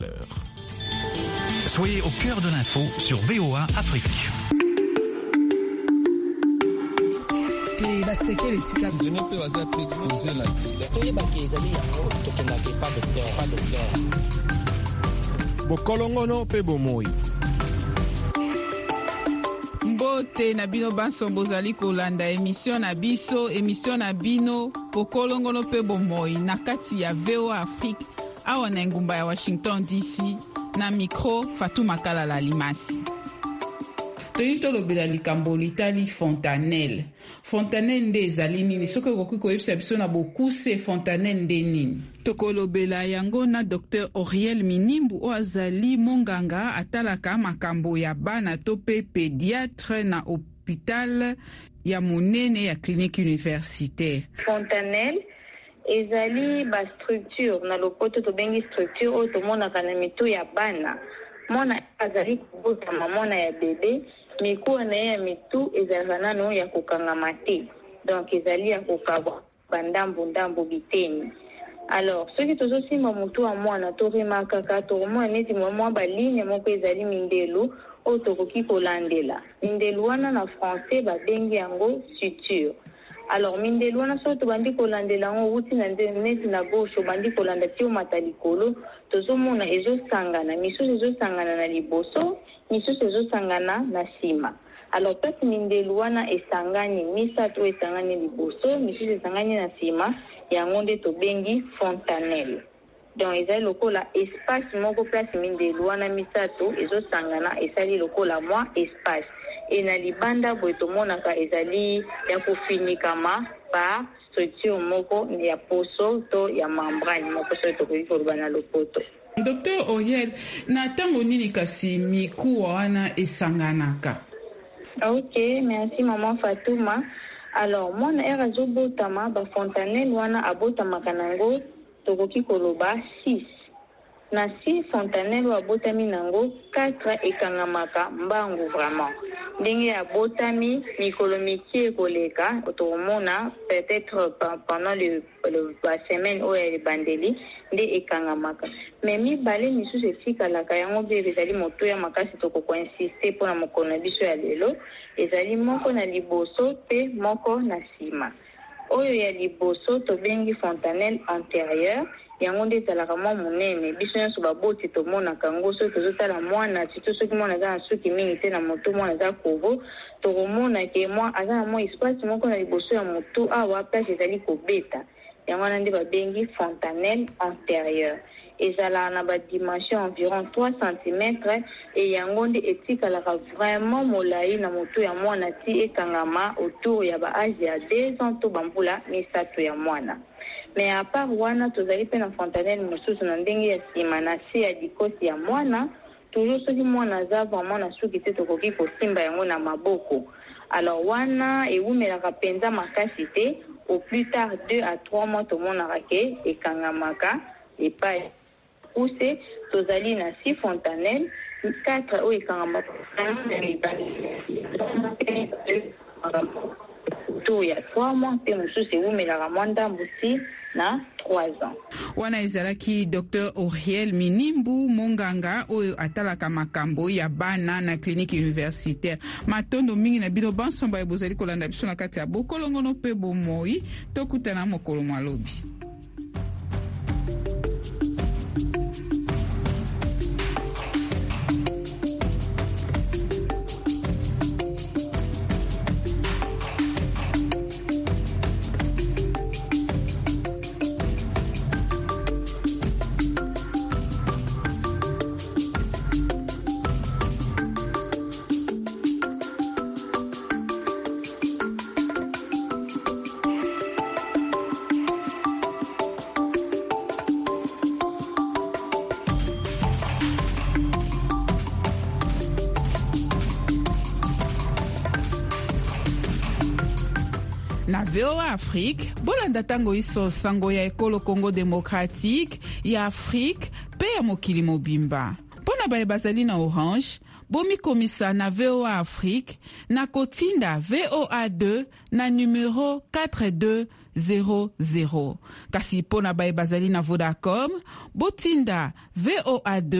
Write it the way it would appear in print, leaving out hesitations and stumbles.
Soyez au cœur de l'info sur VOA Afrique. Bokolongono pe bomoi. Mbote na bino banso bozali kolanda émission na bino bokolongono pe bomoi na kati ya VOA Afrique awa na ngumba ya Washington DC na micro Fatuma Kalala Limasi. Toyi tolobela likambo litali Fontanelle. Fontanelle nde ezali nini? Soki okoki koyebisa biso na bokuse Fontanelle nde nini? Tokolobela yango na Dr. Auriel Minimbu o azali monganga atalaka makambo ya bana to pe pédiatre na hôpital ya monene ya clinique universitaire. Fontanelle ezali ba structure na lopoto to bengi structure o to monaka na mitu ya bana. Mona azali kubota mona ya bebe mikuwa na ya mitu ezali nano ya kokangama te. Donc ezali ya kokabwa bandambu biteni. Alors soki tozosima mutu wa mwana to remaka ka to mwana neti mwa ba ligne moko ezali mindelu o tokoki kolandela. Mindelu wana na français ba bengi yango suture. Alors mindelu wana so to bandi kolandela ngo uti na neti na gauche bandi kolanda ti o matalikolo tozomona ezosangana misusu ezosangana na liboso misusu ezosangana na sima. Alors pesi mindelu wana esangani misato esangani liboso misusu esangani na sima yango nde tobengi Fontanelle. Donc ezali lokola espace moko place mindelu wana misato ezosangana esali lokola mwa espace. Et na libanda boye tomonaka ezali ya kofinikama pa structure moko ya poso to ya membrane moko so tokoki koloba na lopoto. Dr. Auriel, na tango nini kasi mikuwa wana esanganaka? Ok, merci maman Fatouma. Alors mwana era azobotama ba Fontanelle wana abotamaka nango tokoki koloba 6. Na 6 Fontanelle wa botami nango 4 ekangamaka mbangu vraiment. Ndenge ya botami mikolo mikie koleka otomona peut-être pendant la semaine ou ya bandeli nde ekangamaka. Mais mibale misusu esikalaka yango mpe ezali moto ya makasi tokoko insister mpona mokolo na biso ya lelo ezali moko na liboso pe moko na sima. Oyo ya liboso tobengi Fontanelle antérieure yango nde ezalaka mwa monene biso nyonso baboti tomonaka yango soki tozotala mwana tito soki mwana aza na suki mingi te na motu mwana aza kovo tokomona ke mwa aza na mwa espace moko na liboso ya motu awa place ezali kobeta yango wana nde babengi Fontanelle antérieure. Ezalaka na badimension environ 3 cm et yango nde etikalaka vraiment molai na motu ya mwana ti ekangama autour ya ba âge ya 2 ans to bambula misato ya mwana. Mais à part wana tozali pe na Fontanelle mosusu na ndenge ya sima na se ya likoti ya mwana toujours soki mwana aza vraiment na suki te tokoki kosimba yango na maboko. Alors wana ewumelaka penza makasi te au plus tard 2 à 3 mois tomonaka ke ekangamaka epai pousse tozali na 6 Fontanelle 4 o ekangamaka to ya 3 mois pe mosusu ewumelaka mwa ndambu si na 3 ans. Wana ezalaki Dr. Auriel Minimbu monganga oyo atalaka makambo ya bana na clinique universitaire. Matondo mingi na bino bansomba ebozali kolanda biso na kati ya bokolongono pe bomoi tokutana mokolo malobi. Na VOA Afrique, bolanda tango iso sango ya ekolo Congo démocratique, ya Afrique, pe ya mokili mobimba. Pona baye bazali na Orange, bomi komisa na VOA Afrique, na kotinda VOA2 na numéro 42 00. Kasi pona baye bazali na Vodacom, botinda VOA2